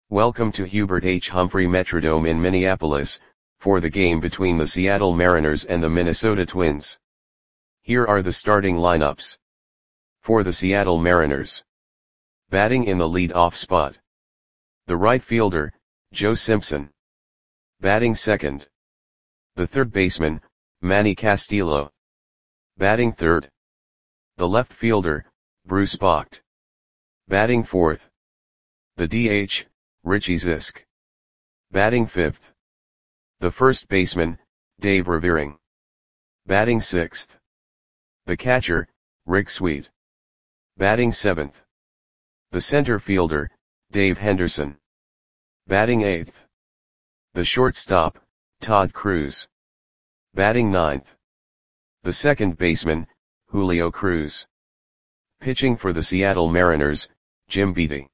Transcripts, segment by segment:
Welcome to Hubert H. Humphrey Metrodome in Minneapolis, for the game between the Seattle Mariners and the Minnesota Twins. Here are the starting lineups. For the Seattle Mariners. Batting in the lead-off spot. The right fielder, Joe Simpson. Batting second. The third baseman, Manny Castillo. Batting third. The left fielder, Bruce Bocht. Batting fourth. The DH, Richie Zisk. Batting fifth. The first baseman, Dave Revering. Batting sixth. The catcher, Rick Sweet. Batting seventh. The center fielder, Dave Henderson. Batting eighth. The shortstop, Todd Cruz. Batting ninth. The second baseman, Julio Cruz. Pitching for the Seattle Mariners, Jim Beattie.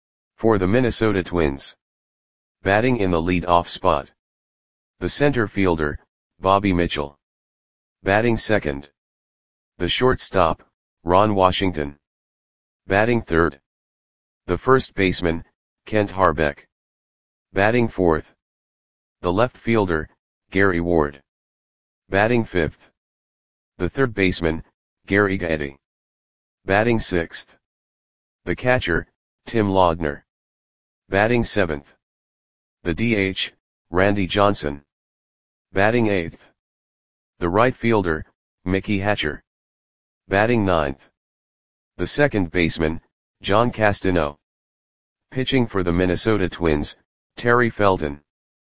For the Minnesota Twins. Batting in the lead-off spot. The center fielder, Bobby Mitchell. Batting second. The shortstop, Ron Washington. Batting third. The first baseman, Kent Harbeck. Batting fourth. The left fielder, Gary Ward. Batting fifth. The third baseman, Gary Gaetti. Batting sixth. The catcher, Tim Laudner. Batting seventh. The DH, Randy Johnson. Batting eighth. The right fielder, Mickey Hatcher. Batting ninth. The second baseman, John Castano. Pitching for the Minnesota Twins, Terry Felton.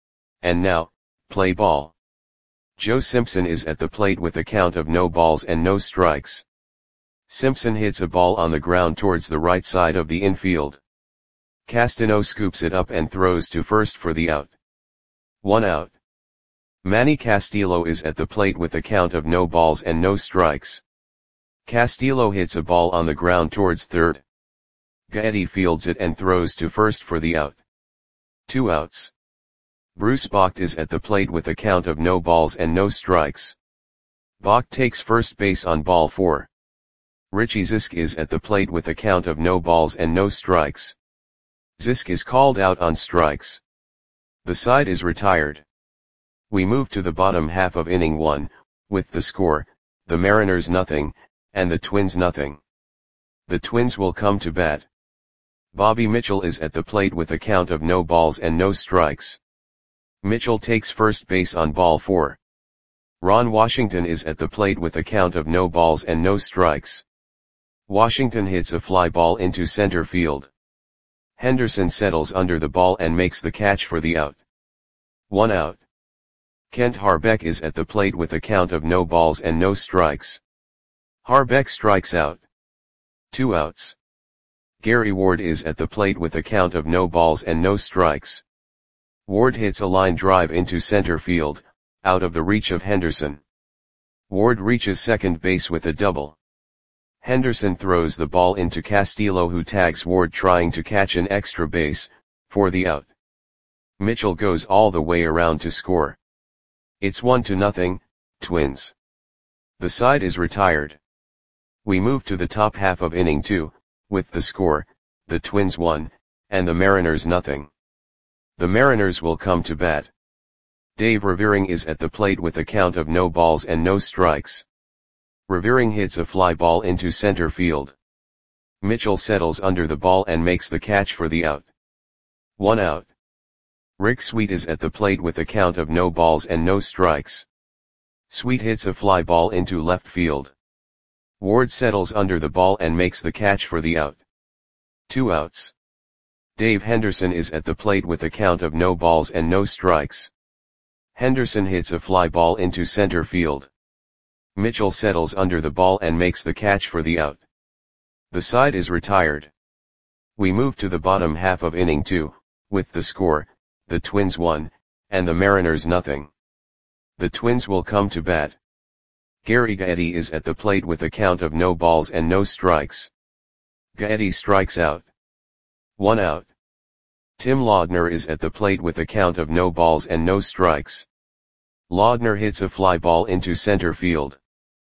And now, play ball. Joe Simpson is at the plate with a count of no balls and no strikes. Simpson hits a ball on the ground towards the right side of the infield. Castano scoops it up and throws to first for the out. 1 out. Manny Castillo is at the plate with a count of no balls and no strikes. Castillo hits a ball on the ground towards third. Gaetti fields it and throws to first for the out. 2 outs. Bruce Bocht is at the plate with a count of no balls and no strikes. Bocht takes first base on ball 4. Richie Zisk is at the plate with a count of no balls and no strikes. Zisk is called out on strikes. The side is retired. We move to the bottom half of inning 1, with the score, the Mariners 0, and the Twins 0. The Twins will come to bat. Bobby Mitchell is at the plate with a count of no balls and no strikes. Mitchell takes first base on ball 4. Ron Washington is at the plate with a count of no balls and no strikes. Washington hits a fly ball into center field. Henderson settles under the ball and makes the catch for the out. 1 out. Kent Harbeck is at the plate with a count of no balls and no strikes. Harbeck strikes out. 2 outs. Gary Ward is at the plate with a count of no balls and no strikes. Ward hits a line drive into center field, out of the reach of Henderson. Ward reaches second base with a double. Henderson throws the ball into Castillo, who tags Ward trying to catch an extra base, for the out. Mitchell goes all the way around to score. It's 1-0, Twins. The side is retired. We move to the top half of inning 2, with the score, the Twins 1, and the Mariners 0. The Mariners will come to bat. Dave Revering is at the plate with a count of no balls and no strikes. Revering hits a fly ball into center field. Mitchell settles under the ball and makes the catch for the out. 1 out. Rick Sweet is at the plate with a count of no balls and no strikes. Sweet hits a fly ball into left field. Ward settles under the ball and makes the catch for the out. 2 outs. Dave Henderson is at the plate with a count of no balls and no strikes. Henderson hits a fly ball into center field. Mitchell settles under the ball and makes the catch for the out. The side is retired. We move to the bottom half of inning 2, with the score, the Twins 1, and the Mariners 0. The Twins will come to bat. Gary Gaetti is at the plate with a count of no balls and no strikes. Gaetti strikes out. 1 out. Tim Laudner is at the plate with a count of no balls and no strikes. Laudner hits a fly ball into center field.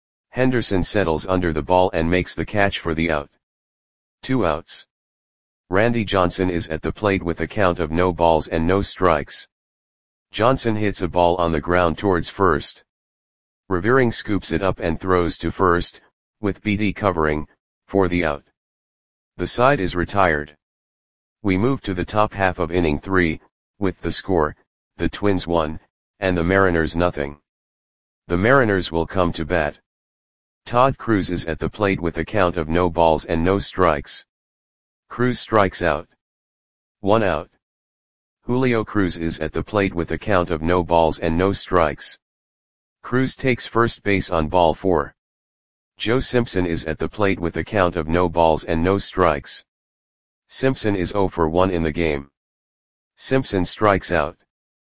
Henderson settles under the ball and makes the catch for the out. 2 outs. Randy Johnson is at the plate with a count of no balls and no strikes. Johnson hits a ball on the ground towards first. Revering scoops it up and throws to first, with BD covering, for the out. The side is retired. We move to the top half of inning 3, with the score, the Twins 1, and the Mariners nothing. The Mariners will come to bat. Todd Cruz is at the plate with a count of no balls and no strikes. Cruz strikes out. 1 out. Julio Cruz is at the plate with a count of no balls and no strikes. Cruz takes first base on ball 4. Joe Simpson is at the plate with a count of no balls and no strikes. Simpson is 0 for 1 in the game. Simpson strikes out.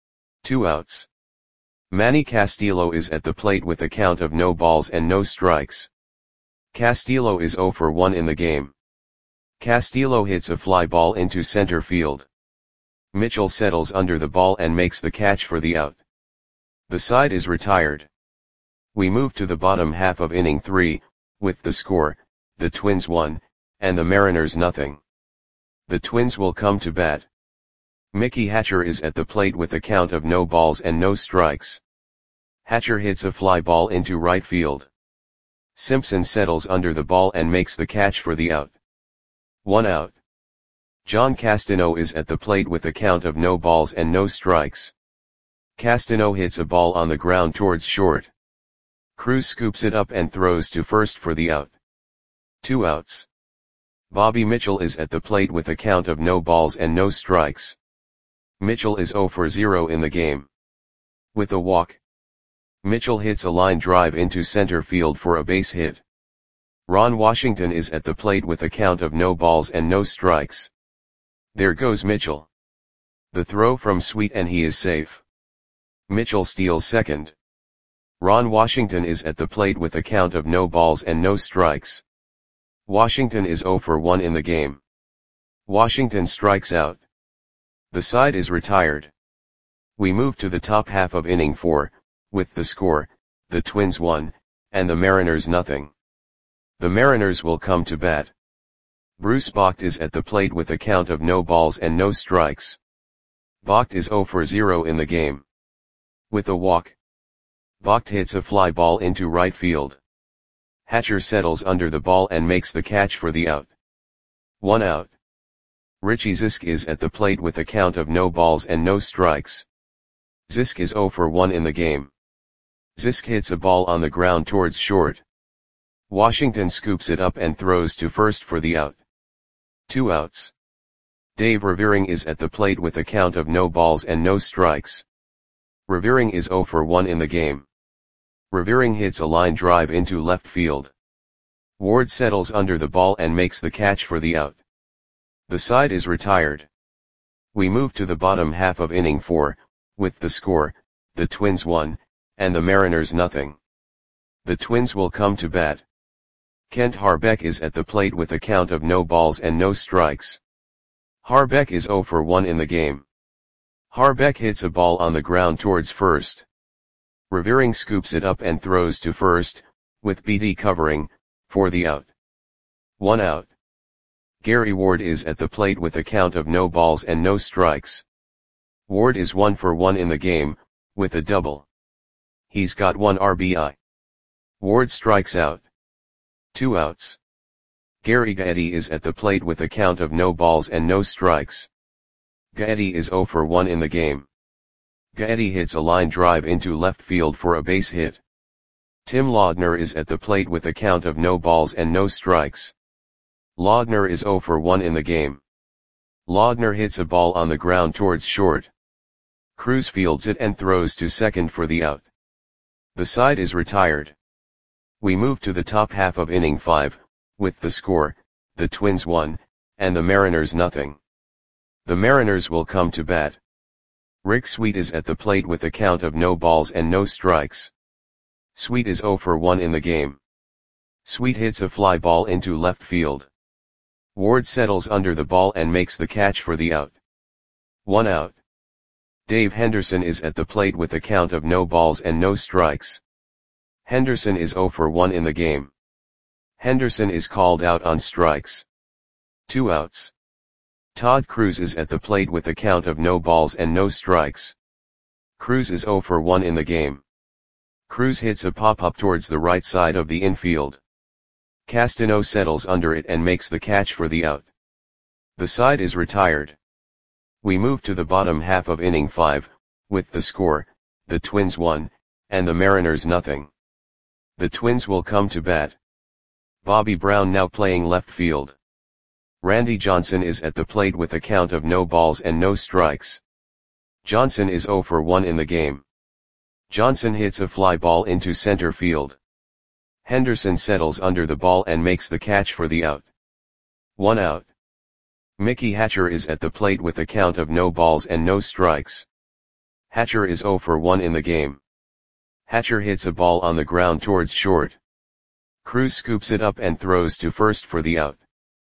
2 outs. Manny Castillo is at the plate with a count of no balls and no strikes. Castillo is 0 for 1 in the game. Castillo hits a fly ball into center field. Mitchell settles under the ball and makes the catch for the out. The side is retired. We move to the bottom half of inning 3, with the score, the Twins 1, and the Mariners nothing. The Twins will come to bat. Mickey Hatcher is at the plate with a count of no balls and no strikes. Hatcher hits a fly ball into right field. Simpson settles under the ball and makes the catch for the out. 1 out. John Castano is at the plate with a count of no balls and no strikes. Castano hits a ball on the ground towards short. Cruz scoops it up and throws to first for the out. 2 outs. Bobby Mitchell is at the plate with a count of no balls and no strikes. Mitchell is 0 for 0 in the game. With a walk, Mitchell hits a line drive into center field for a base hit. Ron Washington is at the plate with a count of no balls and no strikes. There goes Mitchell. The throw from Sweet and he is safe. Mitchell steals second. Ron Washington is at the plate with a count of no balls and no strikes. Washington is 0 for 1 in the game. Washington strikes out. The side is retired. We move to the top half of inning 4, with the score, the Twins 1, and the Mariners nothing. The Mariners will come to bat. Bruce Bocht is at the plate with a count of no balls and no strikes. Bocht is 0 for 0 in the game. With a walk, Bocht hits a fly ball into right field. Hatcher settles under the ball and makes the catch for the out. 1 out. Richie Zisk is at the plate with a count of no balls and no strikes. Zisk is 0 for 1 in the game. Zisk hits a ball on the ground towards short. Washington scoops it up and throws to first for the out. 2 outs. Dave Revering is at the plate with a count of no balls and no strikes. Revering is 0 for 1 in the game. Revering hits a line drive into left field. Ward settles under the ball and makes the catch for the out. The side is retired. We move to the bottom half of inning 4, with the score, the Twins 1, and the Mariners nothing. The Twins will come to bat. Kent Harbeck is at the plate with a count of no balls and no strikes. Harbeck is 0 for 1 in the game. Harbeck hits a ball on the ground towards first. Revering scoops it up and throws to first, with BD covering, for the out. 1 out. Gary Ward is at the plate with a count of no balls and no strikes. Ward is 1 for 1 in the game, with a double. He's got 1 RBI. Ward strikes out. 2 outs. Gary Gaetti is at the plate with a count of no balls and no strikes. Gaetti is 0 for 1 in the game. Gaetti hits a line drive into left field for a base hit. Tim Laudner is at the plate with a count of no balls and no strikes. Laudner is 0 for 1 in the game. Laudner hits a ball on the ground towards short. Cruz fields it and throws to second for the out. The side is retired. We move to the top half of inning 5, with the score, the Twins 1, and the Mariners nothing. The Mariners will come to bat. Rick Sweet is at the plate with a count of no balls and no strikes. Sweet is 0 for 1 in the game. Sweet hits a fly ball into left field. Ward settles under the ball and makes the catch for the out. 1 out. Dave Henderson is at the plate with a count of no balls and no strikes. Henderson is 0 for 1 in the game. Henderson is called out on strikes. 2 outs. Todd Cruz is at the plate with a count of no balls and no strikes. Cruz is 0 for 1 in the game. Cruz hits a pop-up towards the right side of the infield. Castano settles under it and makes the catch for the out. The side is retired. We move to the bottom half of inning 5, with the score, the Twins 1, and the Mariners nothing. The Twins will come to bat. Bobby Brown now playing left field. Randy Johnson is at the plate with a count of no balls and no strikes. Johnson is 0 for 1 in the game. Johnson hits a fly ball into center field. Henderson settles under the ball and makes the catch for the out. 1 out. Mickey Hatcher is at the plate with a count of no balls and no strikes. Hatcher is 0 for 1 in the game. Hatcher hits a ball on the ground towards short. Cruz scoops it up and throws to first for the out.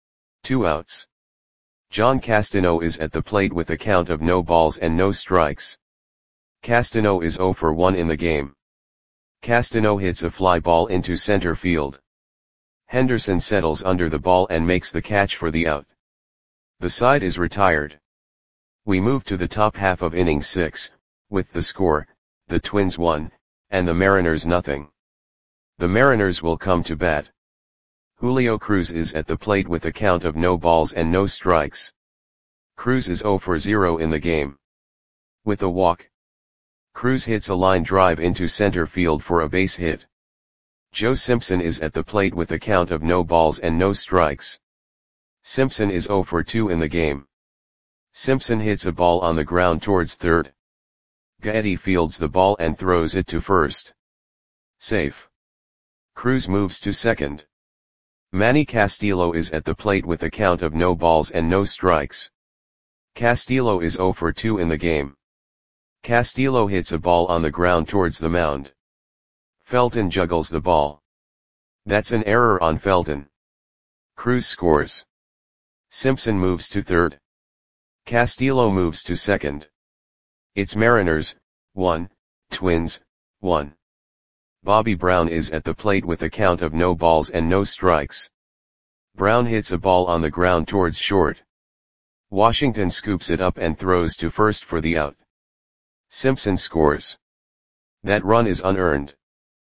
2 outs. John Castano is at the plate with a count of no balls and no strikes. Castano is 0 for 1 in the game. Castano hits a fly ball into center field. Henderson settles under the ball and makes the catch for the out. The side is retired. We move to the top half of inning 6, with the score, the Twins 1, and the Mariners nothing. The Mariners will come to bat. Julio Cruz is at the plate with a count of no balls and no strikes. Cruz is 0 for 0 in the game. With a walk. Cruz hits a line drive into center field for a base hit. Joe Simpson is at the plate with a count of no balls and no strikes. Simpson is 0 for 2 in the game. Simpson hits a ball on the ground towards third. Gaetti fields the ball and throws it to first. Safe. Cruz moves to second. Manny Castillo is at the plate with a count of no balls and no strikes. Castillo is 0 for 2 in the game. Castillo hits a ball on the ground towards the mound. Felton juggles the ball. That's an error on Felton. Cruz scores. Simpson moves to third. Castillo moves to second. It's Mariners, 1, Twins, 1. Bobby Brown is at the plate with a count of no balls and no strikes. Brown hits a ball on the ground towards short. Washington scoops it up and throws to first for the out. Simpson scores. That run is unearned.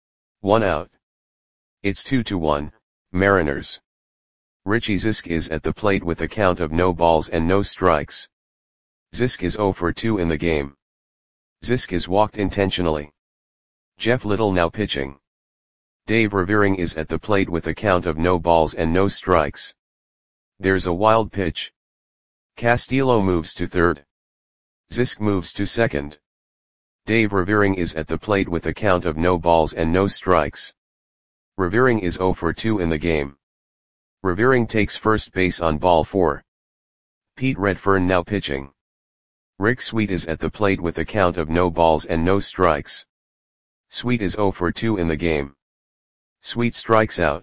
1 out. It's 2-1, Mariners. Richie Zisk is at the plate with a count of no balls and no strikes. Zisk is 0 for 2 in the game. Zisk is walked intentionally. Jeff Little now pitching. Dave Revering is at the plate with a count of no balls and no strikes. There's a wild pitch. Castillo moves to third. Zisk moves to second. Dave Revering is at the plate with a count of no balls and no strikes. Revering is 0 for 2 in the game. Revering takes first base on ball 4. Pete Redfern now pitching. Rick Sweet is at the plate with a count of no balls and no strikes. Sweet is 0 for 2 in the game. Sweet strikes out.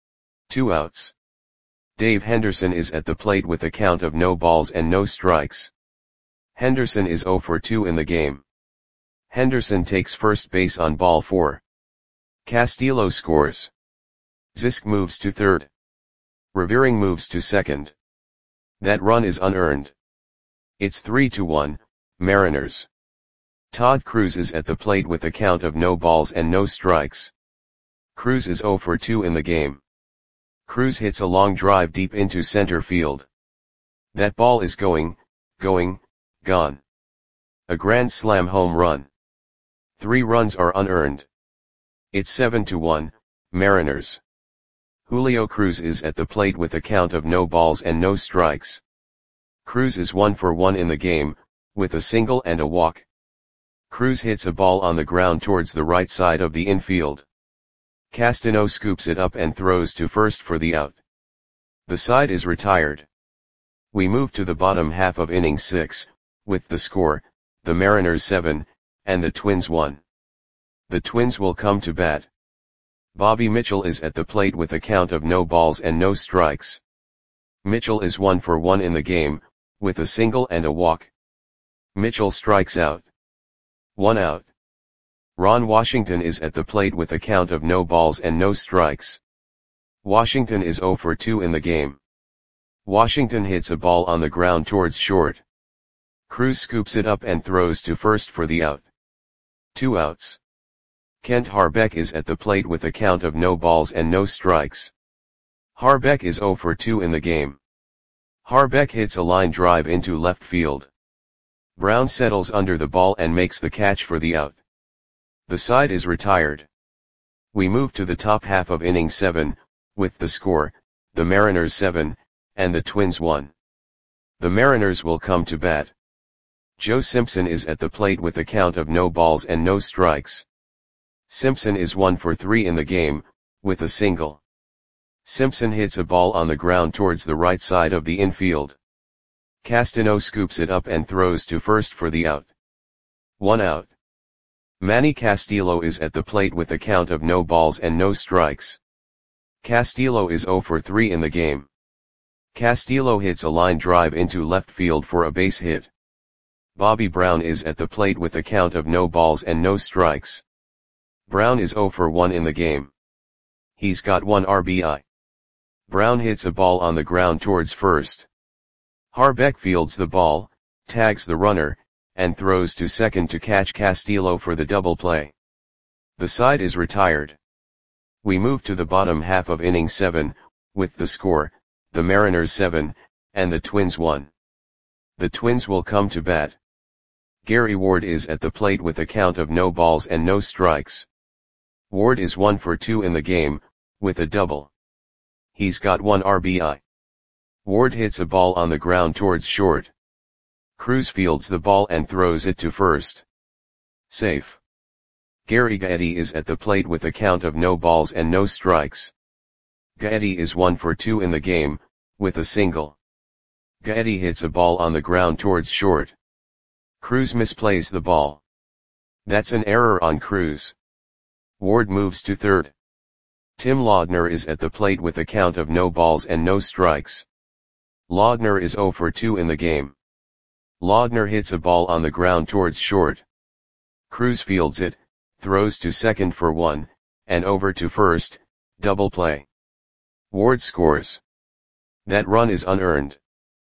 2 outs. Dave Henderson is at the plate with a count of no balls and no strikes. Henderson is 0 for 2 in the game. Henderson takes first base on ball 4. Castillo scores. Zisk moves to third. Revering moves to second. That run is unearned. It's 3-1, Mariners. Todd Cruz is at the plate with a count of no balls and no strikes. Cruz is 0 for 2 in the game. Cruz hits a long drive deep into center field. That ball is gone. A grand slam home run. 3 runs are unearned. It's 7-1, Mariners. Julio Cruz is at the plate with a count of no balls and no strikes. Cruz is 1 for 1 in the game, with a single and a walk. Cruz hits a ball on the ground towards the right side of the infield. Castano scoops it up and throws to first for the out. The side is retired. We move to the bottom half of inning 6, with the score, the Mariners 7, and the Twins 1. The Twins will come to bat. Bobby Mitchell is at the plate with a count of no balls and no strikes. Mitchell is 1 for 1 in the game, with a single and a walk. Mitchell strikes out. 1 out. Ron Washington is at the plate with a count of no balls and no strikes. Washington is 0 for 2 in the game. Washington hits a ball on the ground towards short. Cruz scoops it up and throws to first for the out. 2 outs. Kent Harbeck is at the plate with a count of no balls and no strikes. Harbeck is 0 for 2 in the game. Harbeck hits a line drive into left field. Brown settles under the ball and makes the catch for the out. The side is retired. We move to the top half of inning 7, with the score, the Mariners 7, and the Twins 1. The Mariners will come to bat. Joe Simpson is at the plate with a count of no balls and no strikes. Simpson is 1 for 3 in the game, with a single. Simpson hits a ball on the ground towards the right side of the infield. Castano scoops it up and throws to first for the out. 1 out. Manny Castillo is at the plate with a count of no balls and no strikes. Castillo is 0 for 3 in the game. Castillo hits a line drive into left field for a base hit. Bobby Brown is at the plate with a count of no balls and no strikes. Brown is 0 for 1 in the game. He's got 1 RBI. Brown hits a ball on the ground towards first. Harbeck fields the ball, tags the runner, and throws to second to catch Castillo for the double play. The side is retired. We move to the bottom half of inning 7, with the score, the Mariners 7, and the Twins 1. The Twins will come to bat. Gary Ward is at the plate with a count of no balls and no strikes. Ward is 1 for 2 in the game, with a double. He's got 1 RBI. Ward hits a ball on the ground towards short. Cruz fields the ball and throws it to first. Safe. Gary Gaetti is at the plate with a count of no balls and no strikes. Gaetti is 1 for 2 in the game, with a single. Gaetti hits a ball on the ground towards short. Cruz misplays the ball. That's an error on Cruz. Ward moves to third. Tim Laudner is at the plate with a count of no balls and no strikes. Laudner is 0 for 2 in the game. Laudner hits a ball on the ground towards short. Cruz fields it, throws to second for 1, and over to first, double play. Ward scores. That run is unearned.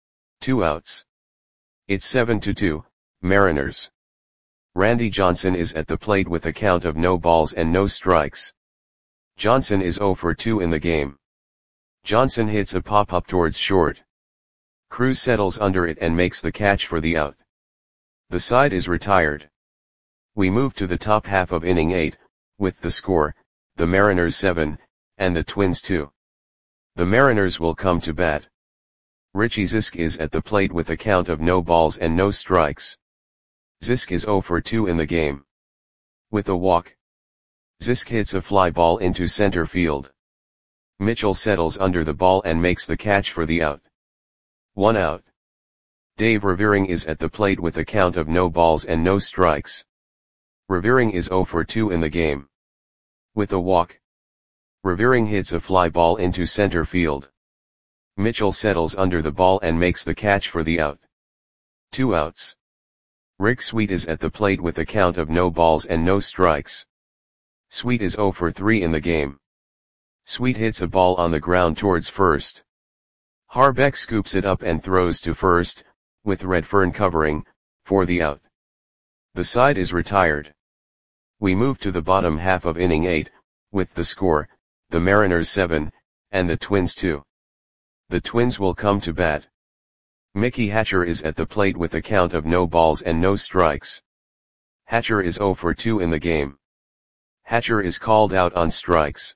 2 outs. It's 7-2, Mariners. Randy Johnson is at the plate with a count of no balls and no strikes. Johnson is 0 for 2 in the game. Johnson hits a pop-up towards short. Cruz settles under it and makes the catch for the out. The side is retired. We move to the top half of inning 8, with the score, the Mariners 7, and the Twins 2. The Mariners will come to bat. Richie Zisk is at the plate with a count of no balls and no strikes. Zisk is 0 for 2 in the game. With a walk. Zisk hits a fly ball into center field. Mitchell settles under the ball and makes the catch for the out. 1 out. Dave Revering is at the plate with a count of no balls and no strikes. Revering is 0 for 2 in the game. With a walk. Revering hits a fly ball into center field. Mitchell settles under the ball and makes the catch for the out. 2 outs. Rick Sweet is at the plate with a count of no balls and no strikes. Sweet is 0 for 3 in the game. Sweet hits a ball on the ground towards first. Harbeck scoops it up and throws to first, with Redfern covering, for the out. The side is retired. We move to the bottom half of inning 8, with the score, the Mariners 7, and the Twins 2. The Twins will come to bat. Mickey Hatcher is at the plate with a count of no balls and no strikes. Hatcher is 0 for 2 in the game. Hatcher is called out on strikes.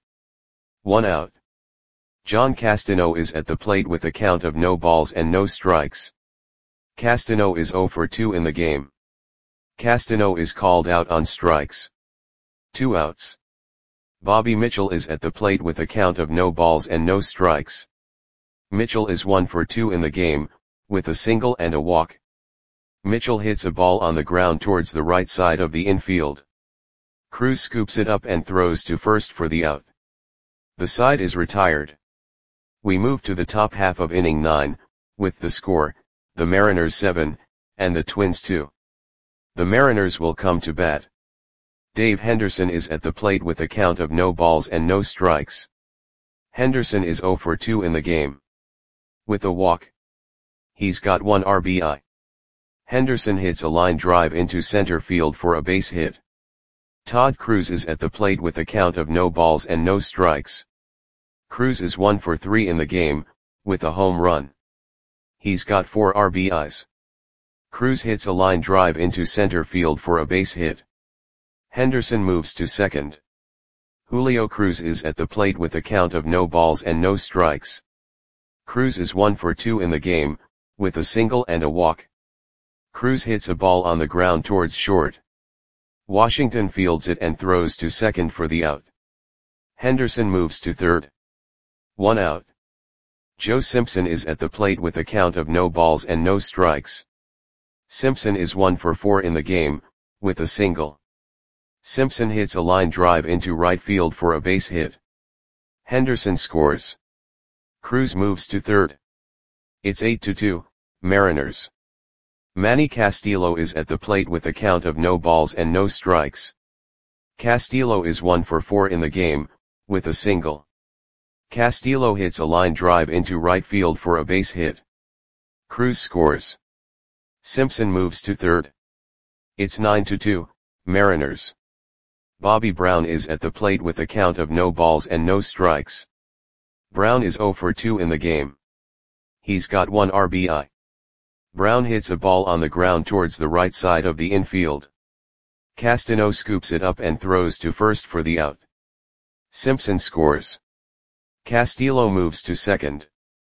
1 out. John Castano is at the plate with a count of no balls and no strikes. Castano is 0 for 2 in the game. Castano is called out on strikes. 2 outs. Bobby Mitchell is at the plate with a count of no balls and no strikes. Mitchell is 1 for 2 in the game, with a single and a walk. Mitchell hits a ball on the ground towards the right side of the infield. Cruz scoops it up and throws to first for the out. The side is retired. We move to the top half of inning 9, with the score, the Mariners 7, and the Twins 2. The Mariners will come to bat. Dave Henderson is at the plate with a count of no balls and no strikes. Henderson is 0 for 2 in the game. With a walk. He's got 1 RBI. Henderson hits a line drive into center field for a base hit. Todd Cruz is at the plate with a count of no balls and no strikes. Cruz is 1 for 3 in the game, with a home run. He's got 4 RBIs. Cruz hits a line drive into center field for a base hit. Henderson moves to second. Julio Cruz is at the plate with a count of no balls and no strikes. Cruz is 1 for 2 in the game, with a single and a walk. Cruz hits a ball on the ground towards short. Washington fields it and throws to second for the out. Henderson moves to third. 1 out. Joe Simpson is at the plate with a count of no balls and no strikes. Simpson is 1 for 4 in the game, with a single. Simpson hits a line drive into right field for a base hit. Henderson scores. Cruz moves to third. It's 8-2, Mariners. Manny Castillo is at the plate with a count of no balls and no strikes. Castillo is 1 for 4 in the game, with a single. Castillo hits a line drive into right field for a base hit. Cruz scores. Simpson moves to third. It's 9-2, Mariners. Bobby Brown is at the plate with a count of no balls and no strikes. Brown is 0 for 2 in the game. He's got 1 RBI. Brown hits a ball on the ground towards the right side of the infield. Castano scoops it up and throws to first for the out. Simpson scores. Castillo moves to second.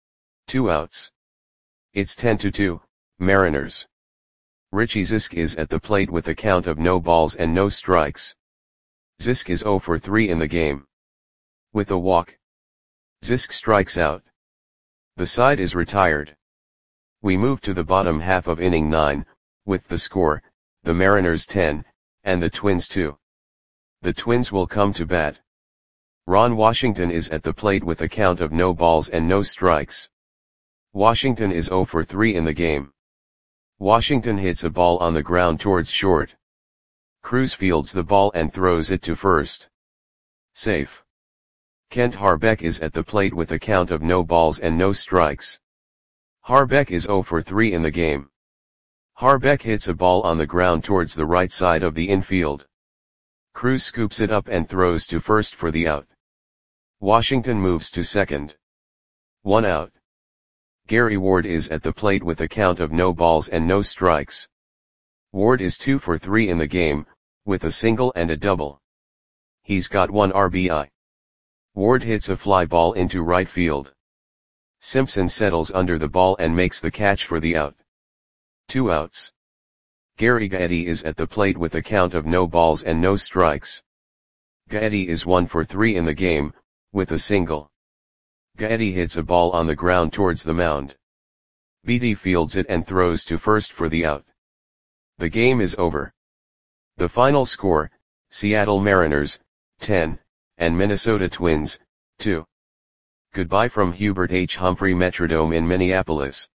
2 outs. It's 10-2, Mariners. Richie Zisk is at the plate with a count of no balls and no strikes. Zisk is 0 for 3 in the game. With a walk. Zisk strikes out. The side is retired. We move to the bottom half of inning 9, with the score, the Mariners 10, and the Twins 2. The Twins will come to bat. Ron Washington is at the plate with a count of no balls and no strikes. Washington is 0 for 3 in the game. Washington hits a ball on the ground towards short. Cruz fields the ball and throws it to first. Safe. Kent Harbeck is at the plate with a count of no balls and no strikes. Harbeck is 0 for 3 in the game. Harbeck hits a ball on the ground towards the right side of the infield. Cruz scoops it up and throws to first for the out. Washington moves to second. 1 out. Gary Ward is at the plate with a count of no balls and no strikes. Ward is 2 for 3 in the game, with a single and a double. He's got 1 RBI. Ward hits a fly ball into right field. Simpson settles under the ball and makes the catch for the out. 2 outs. Gary Gaetti is at the plate with a count of no balls and no strikes. Gaetti is 1 for 3 in the game, with a single. Gaetti hits a ball on the ground towards the mound. Beatty fields it and throws to first for the out. The game is over. The final score, Seattle Mariners, 10, and Minnesota Twins, 2. Goodbye from Hubert H. Humphrey Metrodome in Minneapolis.